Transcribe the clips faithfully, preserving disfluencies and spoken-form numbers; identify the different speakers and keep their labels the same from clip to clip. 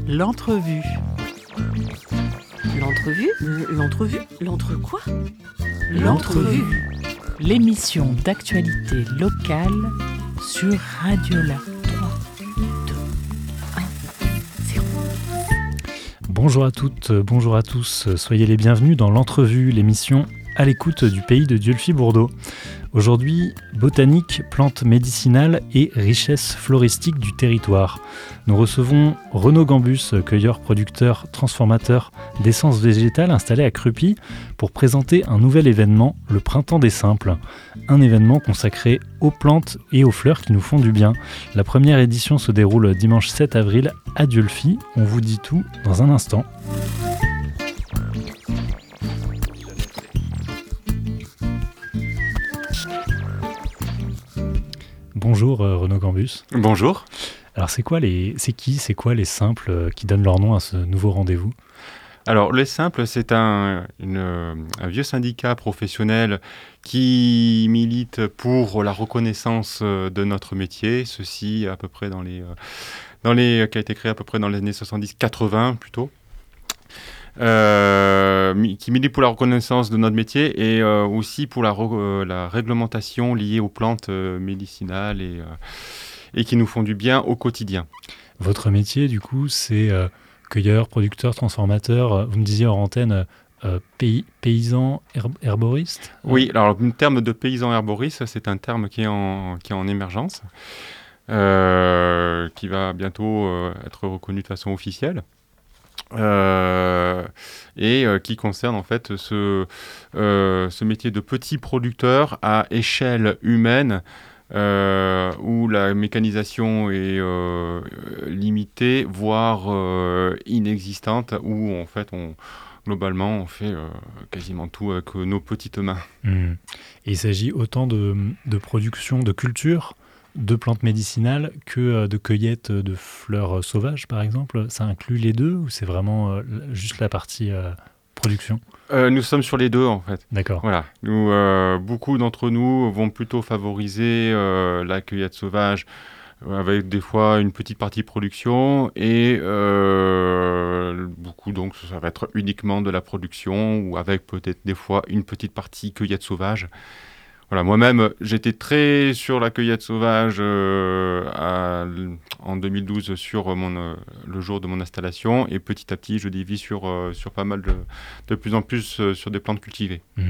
Speaker 1: L'entrevue.
Speaker 2: L'entrevue L'entrevue L'entre quoi
Speaker 1: L'entrevue. L'émission d'actualité locale sur Radiola. trois, deux, un, zéro.
Speaker 3: Bonjour à toutes, bonjour à tous, soyez les bienvenus dans l'entrevue, l'émission à l'écoute du pays de Dieulefit-Bourdeaux. Aujourd'hui, botanique, plantes médicinales et richesse floristique du territoire. Nous recevons Renaud Gambus, cueilleur, producteur, transformateur d'essences végétales installé à Crupy, pour présenter un nouvel événement, le Printemps des Simples. Un événement consacré aux plantes et aux fleurs qui nous font du bien. La première édition se déroule dimanche sept avril à Dieulefit. On vous dit tout dans un instant. Bonjour euh, Renaud Gambus.
Speaker 4: Bonjour.
Speaker 3: Alors c'est quoi les, c'est qui, c'est quoi les simples euh, qui donnent leur nom à ce nouveau rendez-vous ?
Speaker 4: Alors les simples, c'est un, une, un vieux syndicat professionnel qui milite pour la reconnaissance de notre métier. Ceci à peu près dans les, dans les, qui a été créé à peu près dans les années soixante-dix quatre-vingts plutôt. Euh, qui milite pour la reconnaissance de notre métier et euh, aussi pour la, re, euh, la réglementation liée aux plantes euh, médicinales et, euh, et qui nous font du bien au quotidien.
Speaker 3: Votre métier, du coup, c'est euh, cueilleur, producteur, transformateur. Euh, vous me disiez en antenne, euh, pays, paysan, herb, herboriste ?
Speaker 4: Oui, alors le terme de paysan herboriste, c'est un terme qui est en, qui est en émergence, euh, qui va bientôt euh, être reconnu de façon officielle. Euh, et euh, qui concerne en fait ce, euh, ce métier de petit producteur à échelle humaine euh, où la mécanisation est euh, limitée, voire euh, inexistante, où en fait on, globalement on fait euh, quasiment tout avec nos petites mains.
Speaker 3: Mmh. Et il s'agit autant de, de production, de culture, de plantes médicinales que de cueillette de fleurs sauvages, par exemple. Ça inclut les deux ou c'est vraiment euh, juste la partie euh, production ?
Speaker 4: euh, Nous sommes sur les deux, en fait.
Speaker 3: D'accord.
Speaker 4: Voilà. Nous, euh, beaucoup d'entre nous vont plutôt favoriser euh, la cueillette sauvage avec des fois une petite partie production et euh, beaucoup, donc ça va être uniquement de la production ou avec peut-être des fois une petite partie cueillette sauvage. Voilà, moi-même, j'étais très sur la cueillette sauvage euh, à, en deux mille douze sur mon, euh, le jour de mon installation et petit à petit, je dévie sur, euh, sur pas mal de, de plus en plus euh, sur des plantes cultivées.
Speaker 3: Mmh.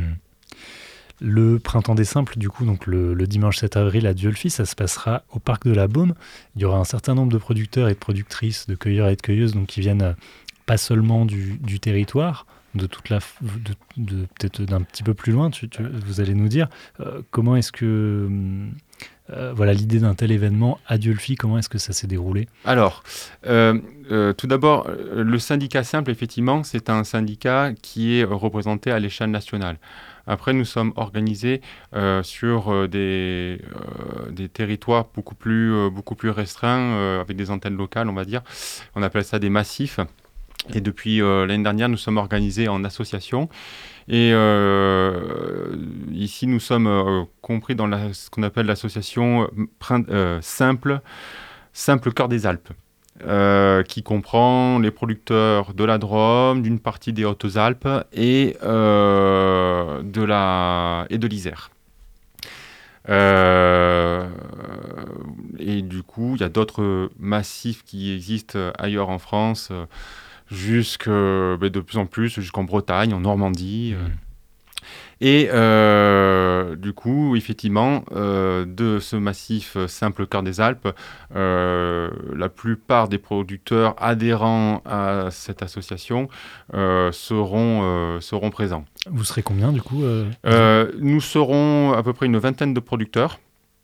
Speaker 3: Le Printemps des Simples, du coup, donc le, le dimanche sept avril à Dieulefit, ça se passera au Parc de la Baume. Il y aura un certain nombre de producteurs et de productrices, de cueilleurs et de cueilleuses, donc qui viennent pas seulement du, du territoire, de toute la, de, de, peut-être d'un petit peu plus loin, tu, tu, vous allez nous dire euh, comment est-ce que euh, voilà l'idée d'un tel événement à Dieulefit, comment est-ce que ça s'est déroulé ?
Speaker 4: Alors, euh, euh, tout d'abord, le syndicat simple, effectivement, c'est un syndicat qui est représenté à l'échelle nationale. Après, nous sommes organisés euh, sur euh, des, euh, des territoires beaucoup plus, euh, beaucoup plus restreints, euh, avec des antennes locales, on va dire. On appelle ça des massifs. Et depuis euh, l'année dernière, nous sommes organisés en association. Et euh, ici, nous sommes euh, compris dans la, ce qu'on appelle l'association euh, Simple, Simple Cœur des Alpes, euh, qui comprend les producteurs de la Drôme, d'une partie des Hautes-Alpes et, euh, de, la, et de l'Isère. Euh, et du coup, il y a d'autres massifs qui existent ailleurs en France, euh, jusque ben, de plus en plus jusqu'en Bretagne, en Normandie. Euh. Et euh, du coup, effectivement, euh, de ce massif Simple Cœur des Alpes, euh, la plupart des producteurs adhérents à cette association euh, seront, euh, seront présents.
Speaker 3: Vous serez combien du coup euh,
Speaker 4: euh, Nous serons à peu près une vingtaine de producteurs.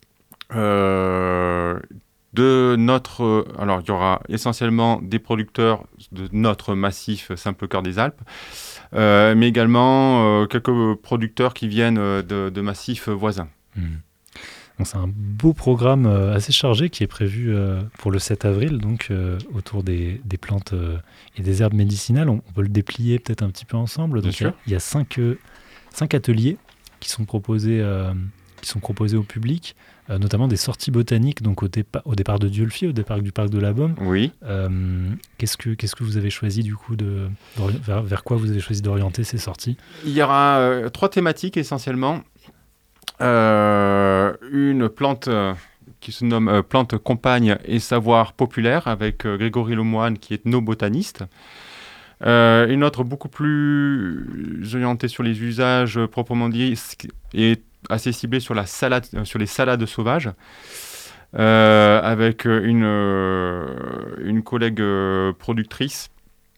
Speaker 4: Euh, De notre, alors il y aura essentiellement des producteurs de notre massif Simple Cœur des Alpes, euh, mais également euh, quelques producteurs qui viennent de, de massifs voisins.
Speaker 3: Mmh. Donc c'est un beau programme euh, assez chargé qui est prévu euh, pour le sept avril, donc euh, autour des, des plantes euh, et des herbes médicinales. On, on peut le déplier peut-être un petit peu ensemble. Donc il y a, il y a cinq, euh, cinq ateliers qui sont proposés. Euh, qui sont proposées au public, euh, notamment des sorties botaniques donc au, dépa- au départ de Dieulfi, au départ du parc de la Baume.
Speaker 4: Oui.
Speaker 3: Euh, qu'est-ce, que, qu'est-ce que vous avez choisi du coup de, de vers, vers quoi vous avez choisi d'orienter ces sorties?
Speaker 4: Il y aura euh, trois thématiques essentiellement. Euh, une plante euh, qui se nomme euh, plante compagne et savoir populaire avec euh, Grégory Lemoine qui est ethnobotaniste. Euh, une autre beaucoup plus orientée sur les usages euh, proprement dit et assez ciblée sur, la salade, sur les salades sauvages euh, avec une, euh, une collègue euh, productrice.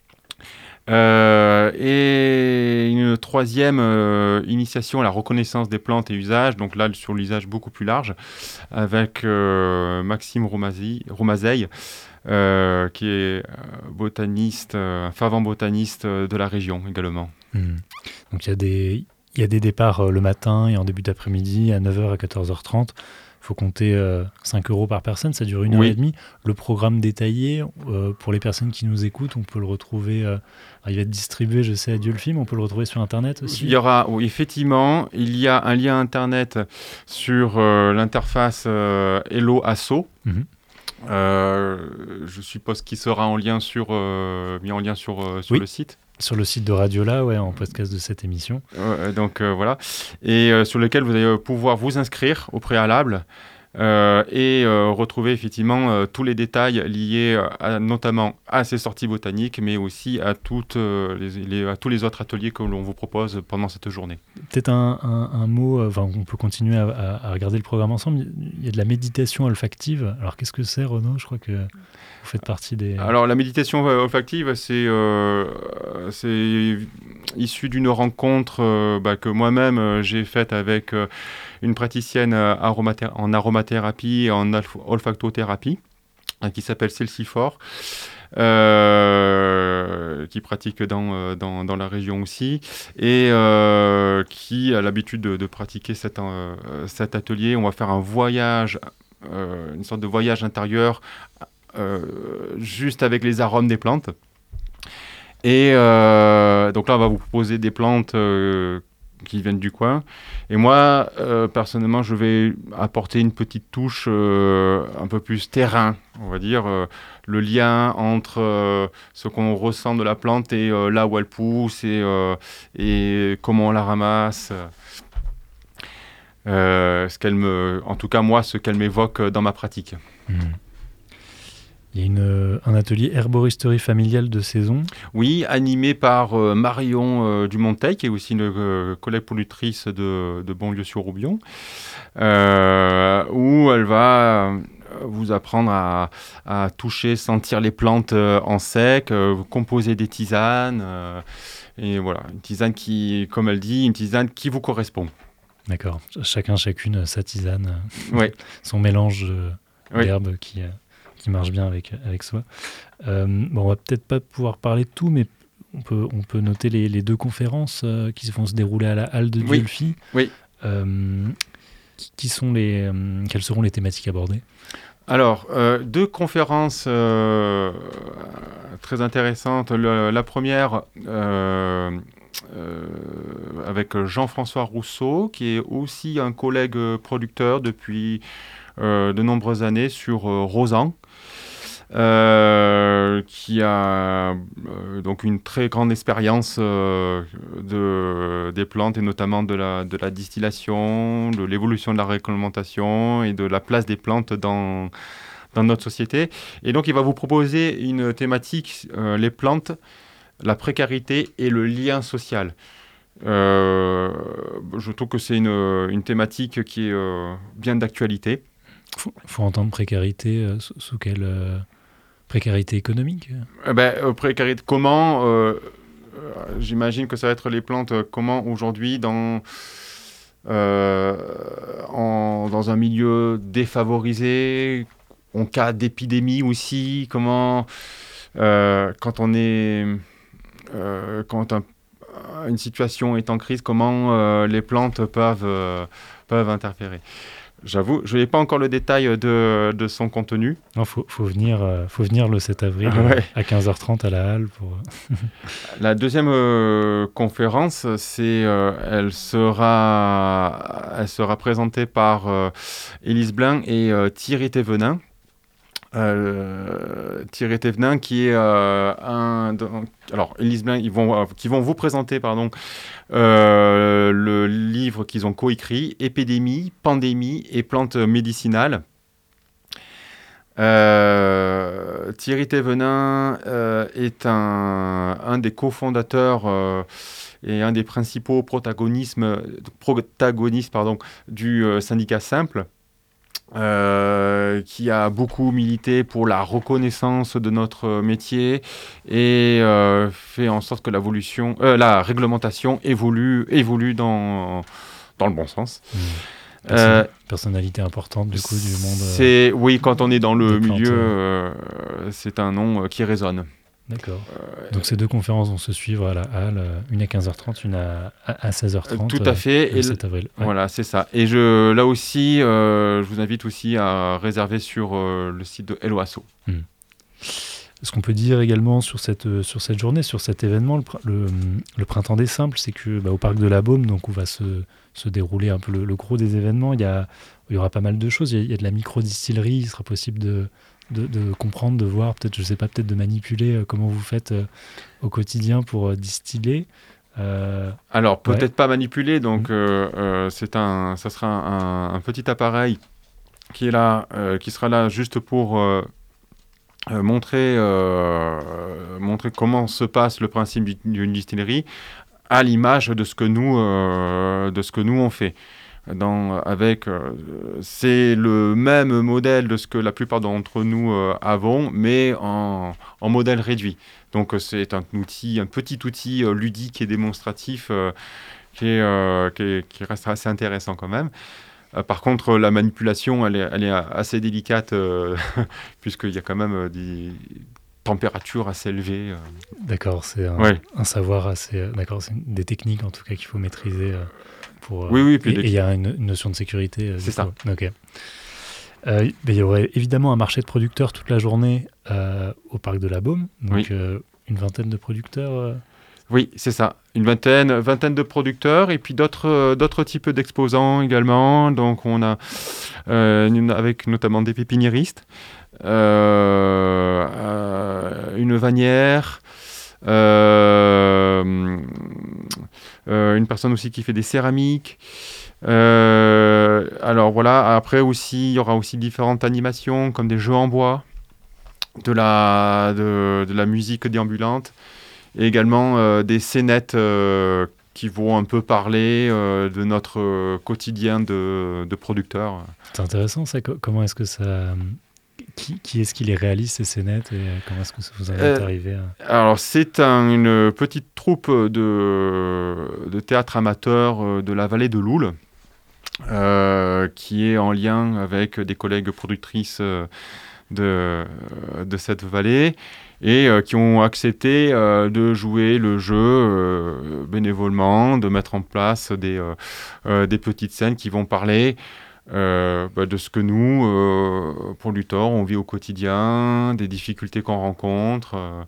Speaker 4: Euh, et une troisième euh, initiation à la reconnaissance des plantes et usages, donc là sur l'usage beaucoup plus large, avec euh, Maxime Romazeille, euh, qui est botaniste, euh, fervent botaniste de la région également.
Speaker 3: Mmh. Donc il y a des, il y a des départs euh, le matin et en début d'après-midi à neuf heures à quatorze heures trente. Il faut compter euh, cinq euros par personne, ça dure une heure
Speaker 4: oui.
Speaker 3: et demie. Le programme détaillé, euh, pour les personnes qui nous écoutent, on peut le retrouver, euh, il va être distribué, je sais, à Dieulfi, mais on peut le retrouver sur Internet aussi.
Speaker 4: Il y aura, oui, effectivement, il y a un lien Internet sur euh, l'interface euh, Hello Asso. Mm-hmm. Euh, je suppose qu'il sera en lien sur, euh, mis en lien sur, euh, sur
Speaker 3: oui.
Speaker 4: le site.
Speaker 3: Sur le site de Radiola, ouais, en podcast de cette émission.
Speaker 4: Euh, donc euh, voilà, et euh, sur lequel vous allez pouvoir vous inscrire au préalable euh, et euh, retrouver effectivement euh, tous les détails liés à, notamment à ces sorties botaniques, mais aussi à, toutes, euh, les, les, à tous les autres ateliers que l'on vous propose pendant cette journée.
Speaker 3: Peut-être un, un, un mot, enfin, on peut continuer à, à, à regarder le programme ensemble. Il y a de la méditation olfactive. Alors qu'est-ce que c'est, Renaud? Je crois que vous faites partie des...
Speaker 4: Alors la méditation olfactive, c'est, euh, c'est issu d'une rencontre euh, bah, que moi-même euh, j'ai faite avec euh, une praticienne aromathé- en aromathérapie et en alf- olfactothérapie hein, qui s'appelle Celsifort, euh, qui pratique dans, dans, dans la région aussi et euh, qui a l'habitude de, de pratiquer cet, euh, cet atelier. On va faire un voyage, euh, une sorte de voyage intérieur Euh, juste avec les arômes des plantes. Et euh, donc là, on va vous proposer des plantes euh, qui viennent du coin. Et moi, euh, personnellement, je vais apporter une petite touche euh, un peu plus terrain, on va dire, euh, le lien entre euh, ce qu'on ressent de la plante et euh, là où elle pousse et, euh, et comment on la ramasse. Euh, ce qu'elle me, en tout cas, moi, ce qu'elle m'évoque dans ma pratique.
Speaker 3: Mmh. Il y a une, un atelier herboristerie familiale de saison.
Speaker 4: Oui, animé par euh, Marion euh, Dumonteil, qui est aussi une euh, collègue productrice de, de Bonlieu-sur-Roubion, euh, où elle va euh, vous apprendre à, à toucher, sentir les plantes euh, en sec, euh, composer des tisanes. Euh, et voilà, une tisane qui, comme elle dit, une tisane qui vous correspond.
Speaker 3: D'accord. Chacun, chacune, sa tisane.
Speaker 4: Oui.
Speaker 3: Son mélange euh,
Speaker 4: oui.
Speaker 3: d'herbes qui... Euh... qui marche bien avec, avec soi. Euh, bon, on va peut-être pas pouvoir parler de tout, mais on peut, on peut noter les, les deux conférences euh, qui vont se dérouler à la halle de Dieulfi.
Speaker 4: Oui. oui.
Speaker 3: Euh, qui, qui sont les, euh, quelles seront les thématiques abordées?
Speaker 4: Alors, euh, deux conférences euh, très intéressantes. Le, la première, euh, euh, avec Jean-François Rousseau, qui est aussi un collègue producteur depuis euh, de nombreuses années sur euh, Rosan. Euh, qui a euh, donc une très grande expérience euh, de, des plantes et notamment de la, de la distillation, de l'évolution de la réglementation et de la place des plantes dans, dans notre société. Et donc il va vous proposer une thématique, euh, les plantes, la précarité et le lien social. Euh, je trouve que c'est une, une thématique qui est euh, bien d'actualité.
Speaker 3: Il faut, faut entendre précarité euh, sous, sous quelle... Euh... Précarité économique
Speaker 4: eh ben, euh, précarité, comment euh, euh, j'imagine que ça va être les plantes, euh, comment aujourd'hui dans, euh, en, dans un milieu défavorisé, en cas d'épidémie aussi, comment euh, quand on est euh, quand un, une situation est en crise, comment euh, les plantes peuvent, euh, peuvent interférer. J'avoue, je n'ai pas encore le détail de, de son contenu.
Speaker 3: Non, faut, faut venir, euh, faut venir le sept avril
Speaker 4: Ouais.
Speaker 3: euh, à quinze heures trente à la Halle. Pour...
Speaker 4: La deuxième euh, conférence, c'est, euh, elle sera, elle sera présentée par euh, Élise Blin et euh, Thierry Thévenin. Euh, Thierry Thévenin qui est euh, un... Donc, alors, Élise Blin, ils vont, euh, qui vont vous présenter, pardon, euh, le livre qu'ils ont coécrit, Épidémie, pandémie et plantes médicinales. Euh, Thierry Thévenin euh, est un, un des cofondateurs euh, et un des principaux protagonistes, protagonistes pardon, du euh, syndicat Simple, euh, qui a beaucoup milité pour la reconnaissance de notre métier et euh, fait en sorte que l'évolution, euh, la réglementation évolue, évolue dans, dans le bon sens.
Speaker 3: Mmh. Person- euh, personnalité importante du coup du monde.
Speaker 4: C'est, euh, oui, quand on est dans le milieu, euh, c'est un nom euh, qui résonne.
Speaker 3: D'accord. Euh, Donc ces deux conférences vont se suivre à la Halle, une à quinze heures trente, une à, à seize heures trente.
Speaker 4: Tout à fait.
Speaker 3: Euh, le sept avril.
Speaker 4: Ouais. Voilà, c'est ça. Et je, là aussi, euh, je vous invite aussi à réserver sur euh, le site de Hello Asso.
Speaker 3: Hmm. Ce qu'on peut dire également sur cette, sur cette journée, sur cet événement, le, le, le Printemps des Simples, c'est que bah, au Parc de la Baume, donc où va se, se dérouler un peu le, le gros des événements, il y, a, il y aura pas mal de choses. Il y a, il y a de la micro-distillerie, il sera possible de, de, de comprendre, de voir, peut-être, je sais pas, peut-être de manipuler euh, comment vous faites euh, au quotidien pour euh, distiller.
Speaker 4: Euh, Alors, peut-être ouais. pas manipuler, donc mmh. euh, euh, c'est un, ça sera un, un petit appareil qui, est là, euh, qui sera là juste pour... Euh, Euh, montrer, euh, montrer comment se passe le principe d'une distillerie à l'image de ce que nous, euh, de ce que nous on fait. Dans, avec, euh, c'est le même modèle de ce que la plupart d'entre nous euh, avons, mais en, en modèle réduit. Donc c'est un outil, un petit outil euh, ludique et démonstratif euh, qui, est, euh, qui, est, qui reste assez intéressant quand même. Euh, par contre, la manipulation, elle est, elle est assez délicate, euh, puisqu'il y a quand même euh, des températures assez élevées. Euh.
Speaker 3: D'accord, c'est un, ouais. un savoir assez... Euh, d'accord, c'est des techniques, en tout cas, qu'il faut maîtriser. Euh, pour, euh,
Speaker 4: oui, oui.
Speaker 3: Puis et il y a une, une notion de sécurité. Euh,
Speaker 4: c'est ça.
Speaker 3: Coup. Ok. Euh, il y aurait évidemment un marché de producteurs toute la journée euh, au Parc de la Baume. Donc, oui. euh, une vingtaine de producteurs... Euh...
Speaker 4: Oui, c'est ça. Une vingtaine, vingtaine de producteurs et puis d'autres, euh, d'autres types d'exposants également. Donc, on a euh, une, avec notamment des pépiniéristes, euh, euh, une vannière, euh, euh, une personne aussi qui fait des céramiques. Euh, alors voilà, après aussi, il y aura aussi différentes animations comme des jeux en bois, de la, de, de la musique déambulante. Et également euh, des scénettes euh, qui vont un peu parler euh, de notre euh, quotidien de, de producteurs.
Speaker 3: C'est intéressant ça. Comment est-ce que ça... Qui, qui est-ce qui les réalise, ces scénettes, et comment est-ce que vous en êtes euh, arrivé à...
Speaker 4: Alors, c'est un, une petite troupe de, de théâtre amateur de la vallée de l'Oule, euh, qui est en lien avec des collègues productrices de, de cette vallée, et euh, qui ont accepté euh, de jouer le jeu euh, bénévolement, de mettre en place des, euh, euh, des petites scènes qui vont parler euh, bah, de ce que nous, euh, producteurs, on vit au quotidien, des difficultés qu'on rencontre, euh,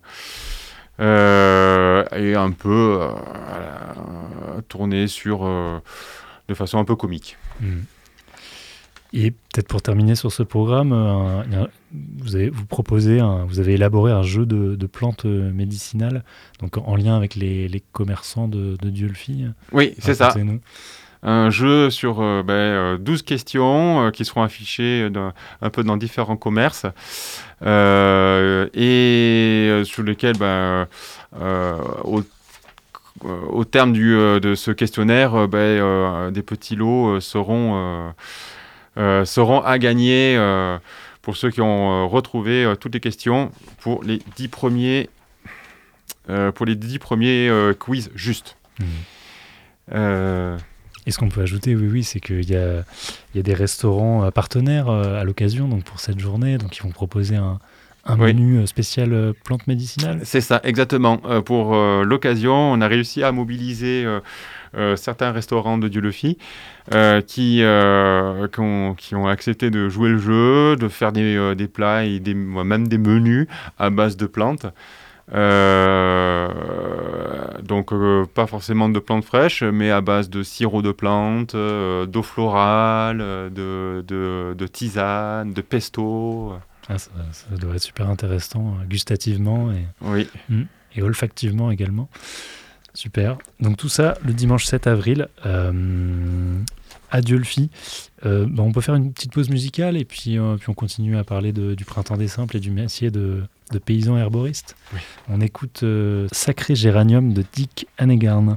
Speaker 4: euh, et un peu euh, euh, tourner sur, euh, de façon un peu comique.
Speaker 3: Mmh. Et peut-être pour terminer sur ce programme, un, un, vous, avez, vous proposez, un, vous avez élaboré un jeu de, de plantes médicinales, donc en lien avec les, les commerçants de, de Dieulefit.
Speaker 4: Oui, c'est ça. Un jeu sur euh, ben, douze questions euh, qui seront affichées dans, un peu dans différents commerces euh, et euh, sur lesquels, ben, euh, au, euh, au terme du, euh, de ce questionnaire, ben, euh, des petits lots euh, seront... Euh, Euh, seront à gagner euh, pour ceux qui ont euh, retrouvé euh, toutes les questions pour les dix premiers, euh, pour les dix premiers euh, quiz justes. Mmh.
Speaker 3: Euh... Et ce qu'on peut ajouter, oui, oui, c'est qu'il y a, il y a des restaurants partenaires euh, à l'occasion, donc pour cette journée, donc ils vont proposer un, un
Speaker 4: Oui.
Speaker 3: menu spécial euh, plantes médicinales.
Speaker 4: C'est ça, exactement. Euh, pour euh, l'occasion, on a réussi à mobiliser euh, euh, certains restaurants de Dieulefit euh, qui, euh, qui, ont, qui ont accepté de jouer le jeu, de faire des, euh, des plats et des, même des menus à base de plantes. Euh, donc euh, pas forcément de plantes fraîches, mais à base de sirop de plantes, euh, d'eau florale, euh, de, de, de tisane, de pesto.
Speaker 3: Ah, ça, ça doit être super intéressant euh, gustativement et,
Speaker 4: Oui.
Speaker 3: mm, et olfactivement également. Super. Donc tout ça le dimanche sept avril euh, à Dieulefit. Euh, bah, on peut faire une petite pause musicale et puis, euh, puis on continue à parler de, du printemps des simples et du métier de, de paysan herboriste.
Speaker 4: Oui.
Speaker 3: On écoute euh, Sacré Géranium de Dick Annegarn.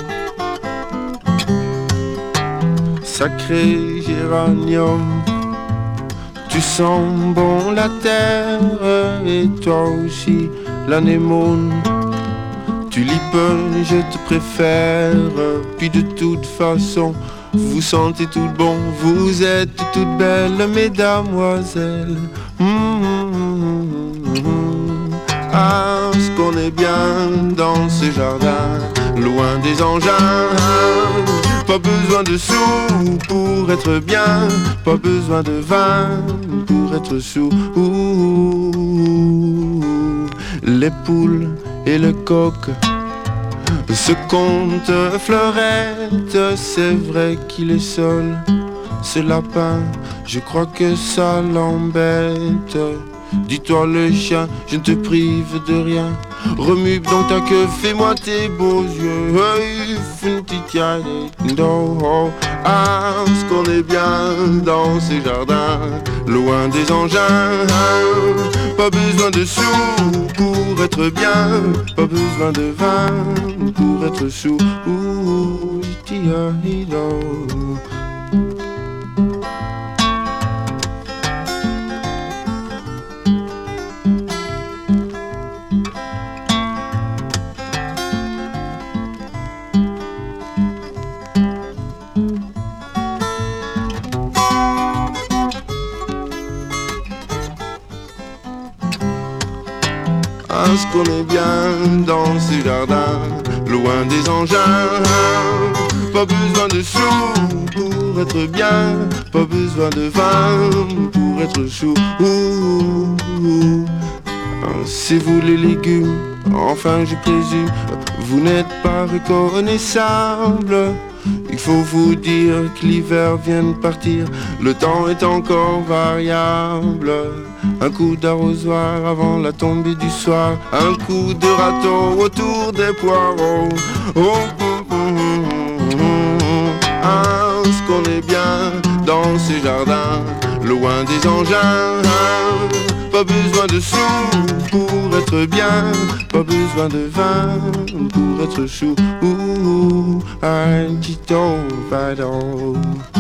Speaker 5: Sacré géranium, tu sens bon la terre, et toi aussi l'anémone. Tulipe, je te préfère, puis de toute façon, vous sentez tout bon, vous êtes toutes belles, mesdamoiselles. Mmh, mmh, mmh. Ah, ce qu'on est bien dans ce jardin, loin des engins. Pas besoin de sous pour être bien, pas besoin de vin pour être sous. Les poules et le coq se compte fleurette, c'est vrai qu'il est seul, ce lapin, je crois que ça l'embête. Dis-toi le chien, je ne te prive de rien, remue donc ta queue, fais-moi tes beaux yeux. Ah, ce qu'on est bien dans ces jardins, loin des engins. Pas besoin de sous pour être bien, pas besoin de vin pour être sous. Ce qu'on est bien dans ces jardins, loin des engins. Pas besoin de sous pour être bien, pas besoin de vin pour être chou. C'est vous les légumes, enfin je présume, vous n'êtes pas reconnaissables. Il faut vous dire que l'hiver vient de partir, le temps est encore variable. Un coup d'arrosoir avant la tombée du soir, un coup de râteau autour des poireaux. Oh, oh, oh, oh, oh. Ah, ce qu'on est bien dans ces jardins, loin des engins. Pas besoin de sous pour être bien, pas besoin de vin pour être chou. Un petit ovado.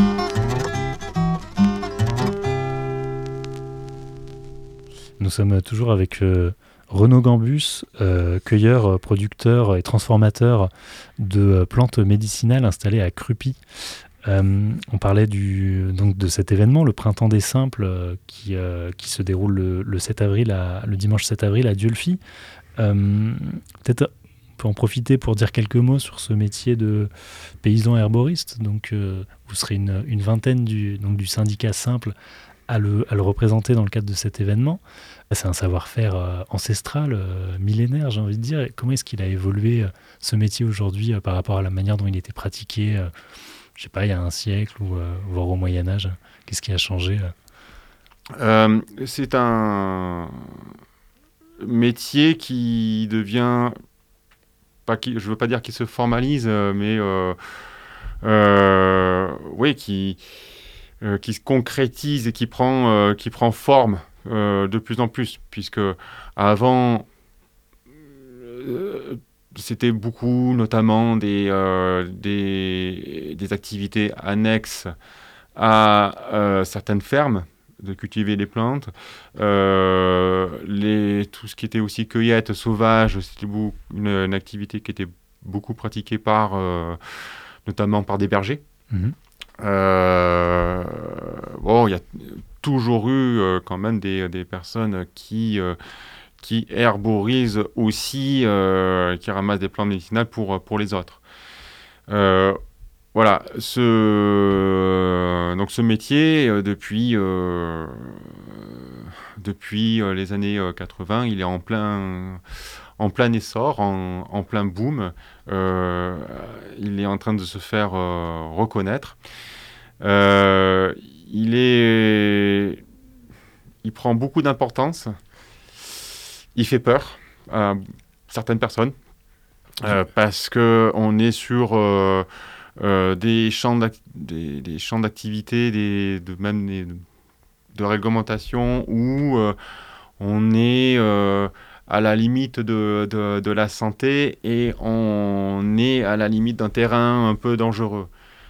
Speaker 3: Nous sommes toujours avec euh, Renaud Gambus, euh, cueilleur, producteur et transformateur de euh, plantes médicinales installé à Crupy. Euh, on parlait du, donc de cet événement, le Printemps des Simples, euh, qui, euh, qui se déroule le, le, sept avril à, le dimanche sept avril à Dieulefit. Euh, peut-être on peut en profiter pour dire quelques mots sur ce métier de paysan herboriste. Donc, euh, vous serez une, une vingtaine du, donc du syndicat Simple à le, à le représenter dans le cadre de cet événement. C'est un savoir-faire euh, ancestral, euh, millénaire, j'ai envie de dire. Comment est-ce qu'il a évolué, euh, ce métier aujourd'hui, euh, par rapport à la manière dont il était pratiqué, euh, je sais pas, il y a un siècle ou euh, voire au Moyen-Âge? Qu'est-ce qui a changé euh
Speaker 4: euh, C'est un métier qui devient, pas qui, je veux pas dire qu'il se formalise, mais euh, euh, oui, qui Euh, qui se concrétise et qui prend, euh, qui prend forme euh, de plus en plus, puisque avant, euh, c'était beaucoup, notamment, des, euh, des, des activités annexes à euh, certaines fermes, de cultiver les plantes. Euh, les, tout ce qui était aussi cueillette sauvage, c'était beaucoup, une, une activité qui était beaucoup pratiquée par, euh, notamment par des bergers.
Speaker 3: Mmh.
Speaker 4: Euh, bon, il y a toujours eu euh, quand même des, des personnes qui, euh, qui herborisent aussi, euh, qui ramassent des plantes médicinales pour, pour les autres. Euh, voilà, ce, donc ce métier, euh, depuis, euh, depuis euh, les années euh, quatre-vingts, il est en plein, en plein essor, en, en plein boom. Euh, il est en train de se faire euh, reconnaître. Euh, il est, il prend beaucoup d'importance. Il fait peur à certaines personnes euh, parce que on est sur euh, euh, des champs d'ac- des, des champs d'activité, des, de même des, de réglementation où euh, on est euh, à la limite de, de, de la santé et on est à la limite d'un terrain un peu dangereux.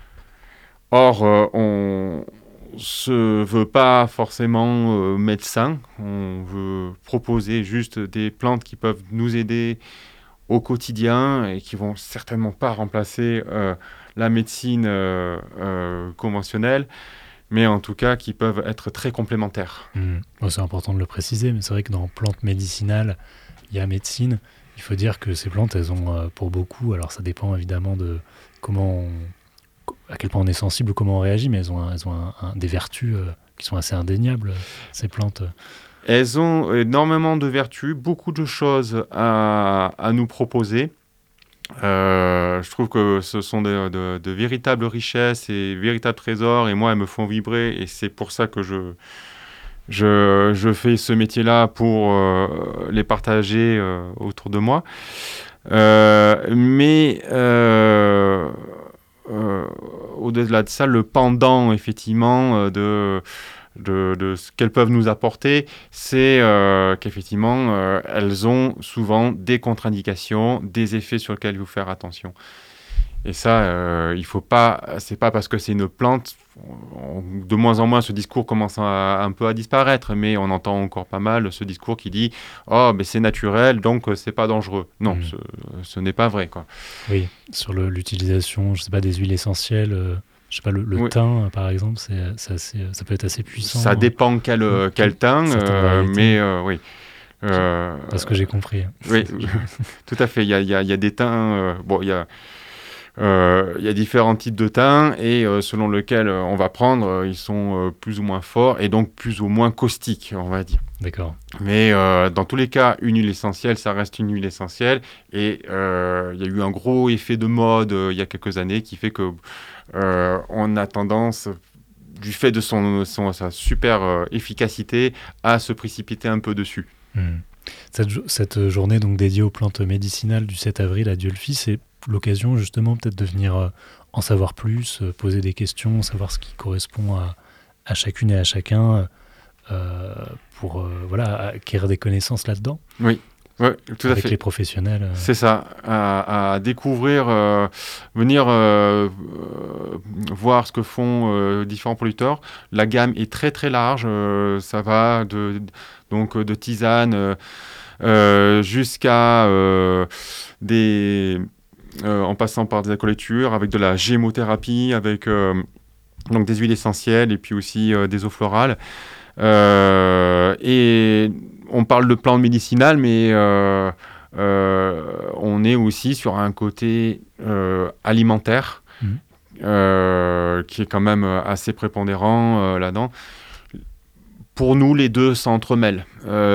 Speaker 4: Or, euh, on se veut pas forcément euh, médecin, on veut proposer juste des plantes qui peuvent nous aider au quotidien et qui vont certainement pas remplacer euh, la médecine euh, euh, conventionnelle, mais en tout cas qui peuvent être très complémentaires.
Speaker 3: Mmh. Bon, c'est important de le préciser, mais c'est vrai que dans plantes médicinales, il y a médecine. Il faut dire que ces plantes, elles ont euh, pour beaucoup, alors ça dépend évidemment de comment on, à quel point on est sensible ou comment on réagit, mais elles ont, un, elles ont un, un, des vertus euh, qui sont assez indéniables, ces plantes.
Speaker 4: Elles ont énormément de vertus, beaucoup de choses à, à nous proposer. Euh, je trouve que ce sont de, de, de véritables richesses et véritables trésors, et moi, elles me font vibrer, et c'est pour ça que je, je, je fais ce métier-là pour euh, les partager euh, autour de moi. Euh, mais euh, euh, au-delà de ça, le pendant, effectivement, de... De, de ce qu'elles peuvent nous apporter, c'est euh, qu'effectivement, euh, elles ont souvent des contre-indications, des effets sur lesquels il faut faire attention. Et ça, euh, il faut pas, c'est pas parce que c'est une plante, on, de moins en moins ce discours commence à, un peu à disparaître, mais on entend encore pas mal ce discours qui dit « Oh, mais c'est naturel, donc c'est pas dangereux ». Non, mmh. ce, ce n'est pas vrai, quoi.
Speaker 3: Oui, sur le, l'utilisation, je sais pas, des huiles essentielles... Euh... Je sais pas, le, le oui. thym, par exemple, c'est, c'est assez, ça peut être assez puissant.
Speaker 4: Ça dépend quel, euh, quel thym, euh, mais euh, oui.
Speaker 3: Euh, Parce que j'ai compris.
Speaker 4: Oui, tout à fait. Il y a, il y a, il y a des thym, euh, bon, il y a, euh, il y a différents types de thym, et euh, selon lequel on va prendre, euh, ils sont euh, plus ou moins forts, et donc plus ou moins caustiques, on va dire.
Speaker 3: D'accord.
Speaker 4: Mais euh, dans tous les cas, une huile essentielle, ça reste une huile essentielle, et euh, il y a eu un gros effet de mode euh, il y a quelques années qui fait que Euh, on a tendance, du fait de son, son, sa super euh, efficacité, à se précipiter un peu dessus.
Speaker 3: Mmh. Cette, cette journée donc dédiée aux plantes médicinales du sept avril à Dieulefit, c'est l'occasion justement peut-être de venir euh, en savoir plus, euh, poser des questions, savoir ce qui correspond à, à chacune et à chacun euh, pour euh, voilà, acquérir des connaissances là-dedans.
Speaker 4: Oui. Oui, tout
Speaker 3: avec
Speaker 4: à fait.
Speaker 3: Les professionnels. Euh...
Speaker 4: C'est ça, à, à découvrir, euh, venir euh, euh, voir ce que font euh, différents producteurs. La gamme est très très large, euh, ça va de, donc, de tisane euh, euh, jusqu'à euh, des... Euh, en passant par des alcoolatures, avec de la gémothérapie, avec euh, donc des huiles essentielles et puis aussi euh, des eaux florales. Euh, et on parle de plantes médicinales, mais euh, euh, on est aussi sur un côté euh, alimentaire mmh. euh, qui est quand même assez prépondérant euh, là-dedans. Pour nous, les deux s'entremêlent.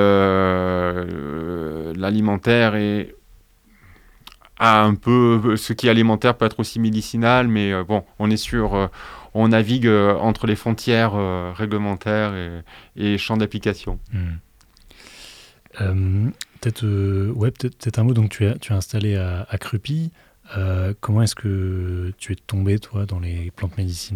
Speaker 4: Euh, l'alimentaire est a un peu, ce qui est alimentaire peut être aussi médicinal, mais euh, bon, on est sur, euh, on navigue euh, entre les frontières euh, réglementaires et, et champs d'application.
Speaker 3: Mmh. Euh, peut-être, euh, ouais, peut-être, peut-être un mot. Donc, tu es, tu es installé à, à Crupy. Euh, comment est-ce que tu es tombé, toi, dans les plantes médicinales ?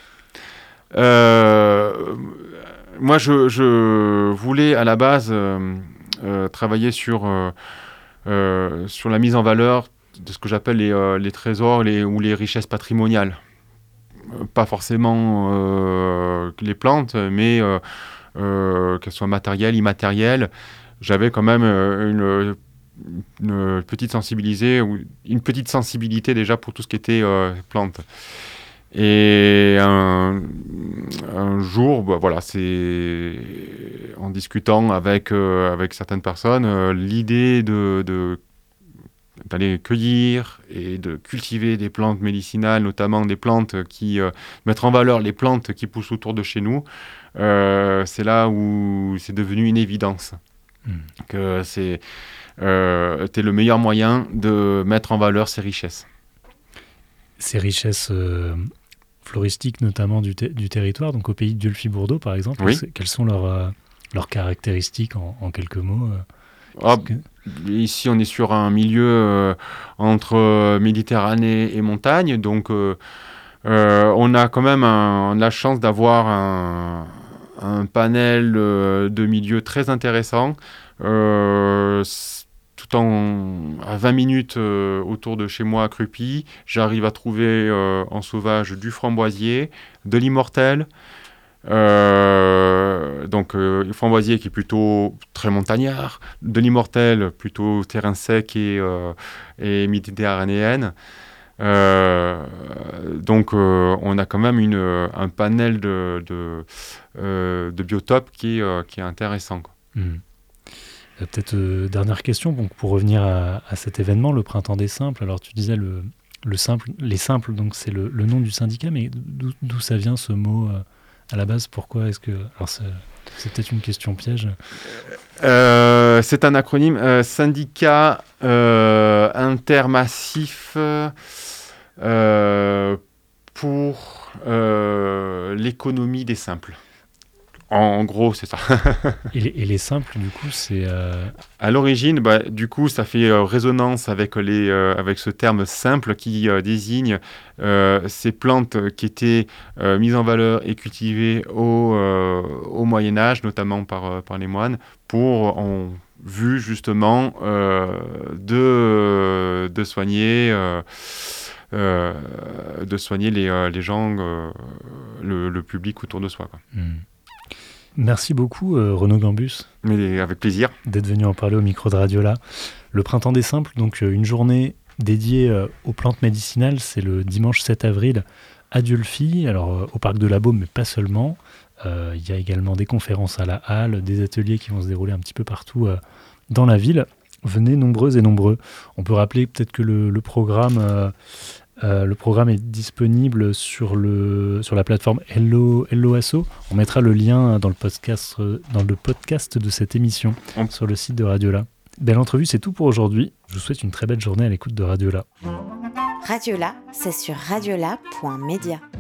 Speaker 4: euh, Moi, je, je voulais à la base euh, euh, travailler sur euh, Euh, sur la mise en valeur de ce que j'appelle les, euh, les trésors les, ou les richesses patrimoniales. Euh, pas forcément euh, les plantes, mais euh, euh, qu'elles soient matérielles, immatérielles. J'avais quand même euh, une, une, petite sensibilité, ou une petite sensibilité déjà pour tout ce qui était euh, plantes. Et un, un jour, bah, voilà, c'est en discutant avec, euh, avec certaines personnes, euh, l'idée de, de, d'aller cueillir et de cultiver des plantes médicinales, notamment des plantes qui euh, mettent en valeur les plantes qui poussent autour de chez nous, euh, c'est là où c'est devenu une évidence. Mmh. Que c'est, euh, c'est le meilleur moyen de mettre en valeur ces richesses.
Speaker 3: Ces richesses... Euh... floristiques notamment du, ter- du territoire, donc au pays de Dieulefit-Bourdeaux par exemple,
Speaker 4: oui.
Speaker 3: Quelles sont leurs, euh, leurs caractéristiques en, en quelques mots euh,
Speaker 4: ah,
Speaker 3: que...
Speaker 4: Ici on est sur un milieu euh, entre Méditerranée et montagne, donc euh, euh, on a quand même un, on a la chance d'avoir un, un panel euh, de milieux très intéressant, euh, tout en à vingt minutes euh, autour de chez moi à Crupy, j'arrive à trouver euh, en sauvage du framboisier, de l'immortel, euh, donc euh, le framboisier qui est plutôt très montagnard, de l'immortel plutôt terrain sec et, euh, et méditerranéenne. Euh, donc euh, on a quand même une, un panel de, de, euh, de biotopes qui, euh, qui est intéressant, quoi.
Speaker 3: Mmh. Peut-être euh, dernière question, donc pour revenir à, à cet événement, le Printemps des Simples. Alors tu disais le, le simple, les Simples, donc c'est le, le nom du syndicat, mais d'où, d'où ça vient ce mot euh, à la base? Pourquoi est-ce que... Alors c'est, c'est peut-être une question piège.
Speaker 4: Euh, c'est un acronyme, euh, syndicat euh, intermassif euh, pour euh, l'économie des simples. En gros, c'est ça.
Speaker 3: et, les, et les simples, du coup, c'est... Euh...
Speaker 4: À l'origine, bah, du coup, ça fait euh, résonance avec, les, euh, avec ce terme simple qui euh, désigne euh, ces plantes qui étaient euh, mises en valeur et cultivées au, euh, au Moyen-Âge, notamment par, euh, par les moines, pour, en vue justement euh, de, de soigner... Euh, euh, de soigner les, euh, les gens, euh, le, le public autour de soi, quoi.
Speaker 3: Mmh. Merci beaucoup euh, Renaud Gambus.
Speaker 4: Mais avec plaisir.
Speaker 3: D'être venu en parler au micro de Radiola. Le Printemps des Simples, donc euh, une journée dédiée euh, aux plantes médicinales, c'est le dimanche sept avril à Dieulefit, alors euh, au parc de la Baume, mais pas seulement. Euh, il y a également des conférences à la halle, des ateliers qui vont se dérouler un petit peu partout euh, dans la ville. Venez nombreuses et nombreux. On peut rappeler peut-être que le, le programme... Euh, Euh, le programme est disponible sur, le, sur la plateforme Hello, Hello Asso. On mettra le lien dans le podcast, dans le podcast de cette émission mmh. sur le site de Radiola. Belle entrevue, c'est tout pour aujourd'hui. Je vous souhaite une très belle journée à l'écoute de Radiola.
Speaker 6: Radiola, c'est sur radiola point media.